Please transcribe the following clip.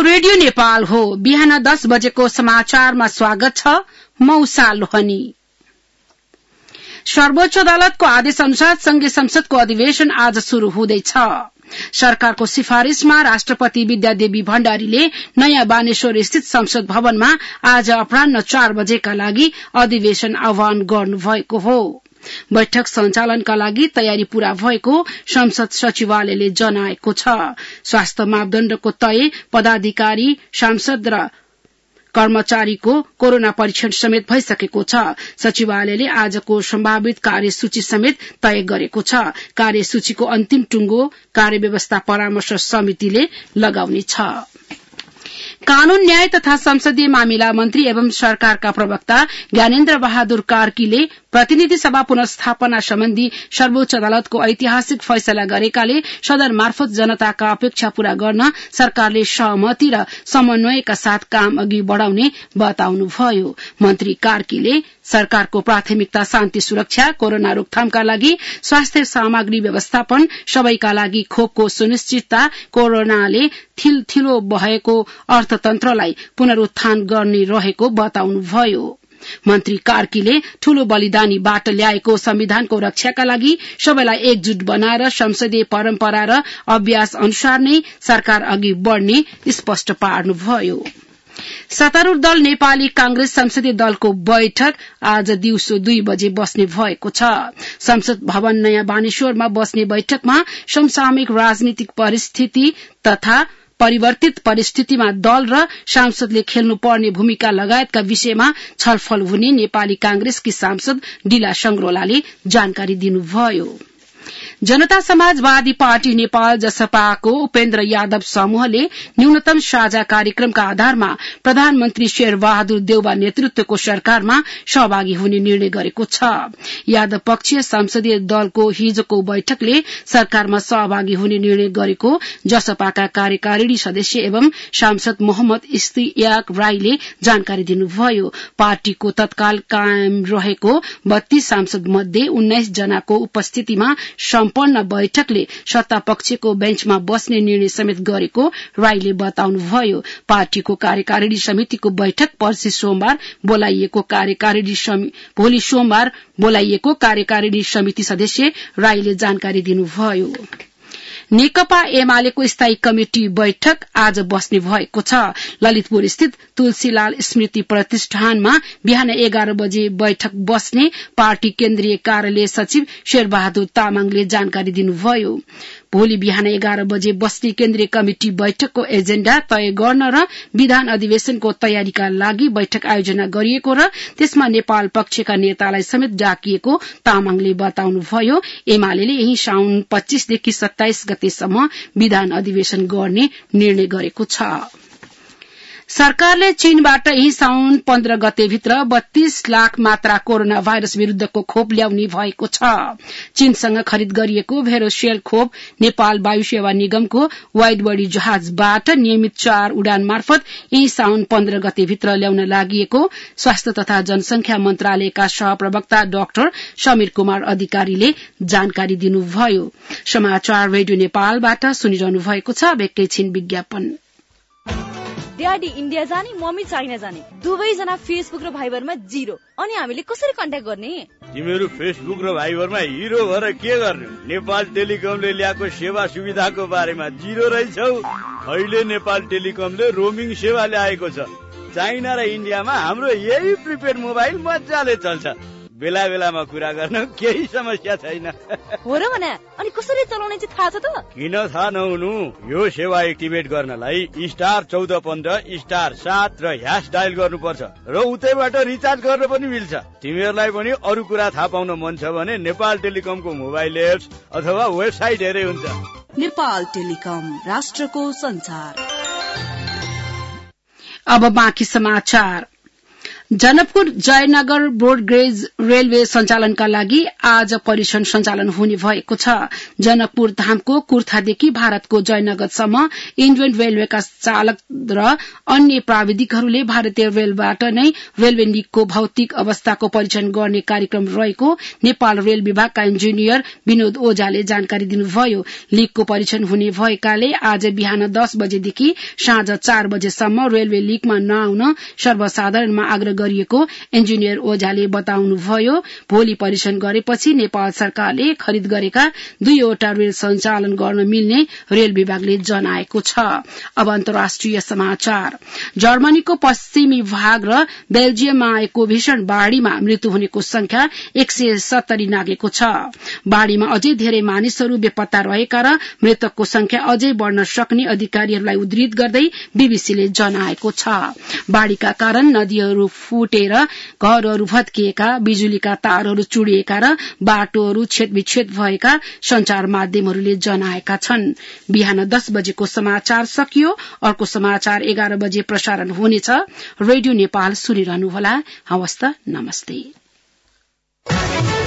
Radio Nepal हो। बिहान 10 बजेको समाचारमा स्वागत छ। मौसा लोहनी। सर्वोच्च अदालतको आदेश अनुसार संघीय संसदको अधिवेशन आज शुरू हुँदैछ। सरकारको सिफारिशमा राष्ट्रपति विद्यादेवी भण्डारीले नयाँ बानेश्वर स्थित संसद भवनमा आज अपराह्न 4 बजेका लागि अधिवेशन आह्वान गर्नुभएको हो। बैठक सञ्चालनका लागि तयारी पूरा भएको संसद सचिवालयले जनाएको छ। स्वास्थ्य मापदण्डको तय, पदाधिकारी, सांसद र कर्मचारीको कोरोना परीक्षण समेत भइसकेको छ। सचिवालयले आजको सम्भावित कार्यसूची समेत तय गरेको छ। कार्यसूचीको अन्तिम टुङ्गो कार्यव्यवस्था परामर्श समितिले लगाउनेछ। कानून, न्याय तथा संसदीय मामिला मन्त्री एवं सरकारका प्रवक्ता ज्ञानेन्द्र बहादुर कार्कीले प्रतिनिधि सभा पुनर्स्थापना सम्बन्धी सर्वोच्च अदालतको ऐतिहासिक फैसला गरेकाले सदन मार्फत जनताका अपेक्षा पूरा गर्न सरकारले सहमति र समन्वयका साथ काम अघि बढ़ाउने बताउनुभयो। मन्त्री कार्कीले सरकारको प्राथमिकता शान्ति सुरक्षा, कोरोना रोकथामका लागि स्वास्थ्य सामग्री व्यवस्थापन, सबैका लागि खोपको सुनिश्चितता, कोरोनाले थिलो भएको अर्थतन्त्रलाई पुनरुत्थान गर्ने रहेको बताउनुभयो। मन्त्री कार्कीले ठूलो बलिदानीबाट ल्याएको संविधानको रक्षाका लागि सबैलाई एकजुट बनाएर संसदीय परम्परा र अभ्यास अनुसार नै सरकार अघि बढ़ने स्पष्ट पार्नुभयो। सत्तारूढ़ दल नेपाली कांग्रेस संसदीय दलको बैठक आज दिउँसो 2 बजे बस्ने भएको छ। संसद भवन नयाँ बानेश्वरमा बस्ने बैठकमा समसामयिक राजनीतिक परिस्थिति तथा परिवर्तित परिस्थितिमा दल र सांसदले खेल्नुपर्ने भूमिका लगायतका विषयमा छलफल हुने नेपाली कांग्रेसकी सांसद डिला संग्रोलाले जानकारी दिनुभयो। जनता समाजवादी पार्टी नेपाल जसपाको उपेन्द्र यादव समूहले न्यूनतम साझा कार्यक्रमका आधारमा प्रधानमन्त्री शेरबहादुर देउवा नेतृत्वको सरकारमा सहभागी हुने निर्णय गरेको छ। यादव पक्षीय संसदीय दलको हिजोको बैठकले सरकारमा सहभागी हुने निर्णय गरेको जसपाका कार्यकारिणी सदस्य एवं सांसद मोहम्मद इस्तियाक राईले जानकारी दिनुभयो। पार्टीको तत्काल कायम रहेको 32 सांसद मध्ये 19 जनाको उपस्थितिमा सम्पन्न बैठकले सत्ता पक्षको बेन्चमा बस्ने निर्णय समेत गरेको राईले बताउनुभयो। पार्टीको कार्यकारिणी समितिको बैठक पर्सि सोमबार भोलि सोमबार बोलाइएको कार्यकारिणी समिति सदस्य राईले जानकारी दिनुभयो। नेकपा एमालेको स्थायी कमिटी बैठक आज बस्ने भएको छ। ललितपुर स्थित तुलसीलाल स्मृति प्रतिष्ठानमा बिहान 11 बजे बैठक बस्ने पार्टी केन्द्रीय कार्यालय सचिव शेरबहादुर तामाङले जानकारी दिनुभयो। भोलि बिहान 11 बजे बस्ने केन्द्रीय कमिटी बैठकको एजेण्डा तय गर्न र विधान अधिवेशनको तयारीका लागि बैठक आयोजना गरिएको र त्यसमा नेपाल पक्षका नेतालाई समेत डाकिएको तामाङले बताउनुभयो। एमालेले यही साउन 25 देखि 27 गतेसम्म विधान अधिवेशन गर्ने निर्णय गरेको छ। सरकारले चीनबाट यही साउन 15 गतेभित्र 32 लाख मात्रा कोरोना भाइरस विरूद्धको खोप ल्याउने भएको छ। चीनसँग खरिद गरिएको भेरोसेल खोप नेपाल वायु सेवा निगमको वाइड बडी जहाजबाट नियमित 4 उडान मार्फत यही साउन 15 गतेभित्र ल्याउन लागि स्वास्थ्य तथा जनसंख्या मन्त्रालयका सहप्रवक्ता डाक्टर समीर कुमार अधिकारीले जानकारी दिनुभयो। समाचार रेडियो नेपालबाट सुनिरहनु भएको छ। एकैछिन विज्ञापन। ड्याडी इन्डिया जाने, मम्मी चाइना जाने, दुवैजना फेसबुक र भाइबरमा 0। अनि हामीले कसरी कन्ट्याक्ट गर्ने? तिमीहरू फेसबुक र भाइबरमा हिरो भएर के गर्ने? नेपाल टेलिकमले ल्याएको सेवा सुविधाको बारेमा 0 रहेछौ। अहिले नेपाल टेलिकमले रोमिङ सेवा ल्याएको छ। चाइना र इन्डियामा हाम्रो यही प्रिपेड मोबाइल मजाले चल्छ। बेला बेलामा कुरा गर्न केही समस्या छैन। हो र भने अनि कसरी चलाउने चाहिँ थाहा छ त? किन थाहा नहुनु? यो सेवा एक्टिभेट गर्नलाई *1415 *7 र # डायल गर्नुपर्छ र उतैबाट रिचार्ज गर्न पनि मिल्छ। तिमीहरूलाई पनि अरू कुरा थाहा पाउन मन छ भने नेपाल टेलिकमको मोबाइल एप्स अथवा वेबसाइट हेरे हुन्छ। नेपाल टेलिकम, राष्ट्रको संचार। अब बाँकी समाचार। जनकपुर जयनगर ब्रोडगेज रेलवे सञ्चालनका लागि आज परीक्षण सञ्चालन हुने भएको छ। जनकपुर धामको कुर्थादेखि भारतको जयनगरसम्म इण्डियन रेलवेका चालक र अन्य प्राविधिकहरूले भारतीय रेलबाट नै रेलवे लीगको भौतिक अवस्थाको परीक्षण गर्ने कार्यक्रम रहेको नेपाल रेल विभागका इन्जिनियर विनोद ओझाले जानकारी दिनुभयो। लीगको परीक्षण हुने भएकाले आज बिहान 10 बजेदेखि साँझ 4 बजेसम्म रेलवे लीगमा नआउन सर्वसाधारणमा आग्रह गरिएको इन्जिनियर ओझाले बताउनुभयो। भोलि परीक्षण गरेपछि नेपाल सरकारले खरिद गरेका 2वटा रेल सञ्चालन गर्न मिल्ने रेल विभागले जनाएको छ। अब अन्तर्राष्ट्रिय समाचार। जर्मनीको पश्चिमी भाग र बेल्जियममा आएको भीषण बाढ़ीमा मृत्यु हुनेको संख्या 170 नागेको छ। बाढ़ीमा अझै धेरै मानिसहरू बेपत्ता रहेका र मृतकको संख्या अझै बढ़न सक्ने अधिकारीहरूलाई उद्धृत गर्दै बीबीसीले जनाएको छ। बाढ़ीका कारण नदीहरू फुटेर घरहरू भत्किएका, बिजुलीका तारहरू चुडिएका र बाटोहरू छेदविच्छेद भएका संचार माध्यमहरूले जनाएका छन्। बिहान 10 बजेको समाचार सकियो। अर्को समाचार 11 बजे प्रसारण हुनेछ। रेडियो नेपाल सुनिरहनुहोला। हवस् त, नमस्ते।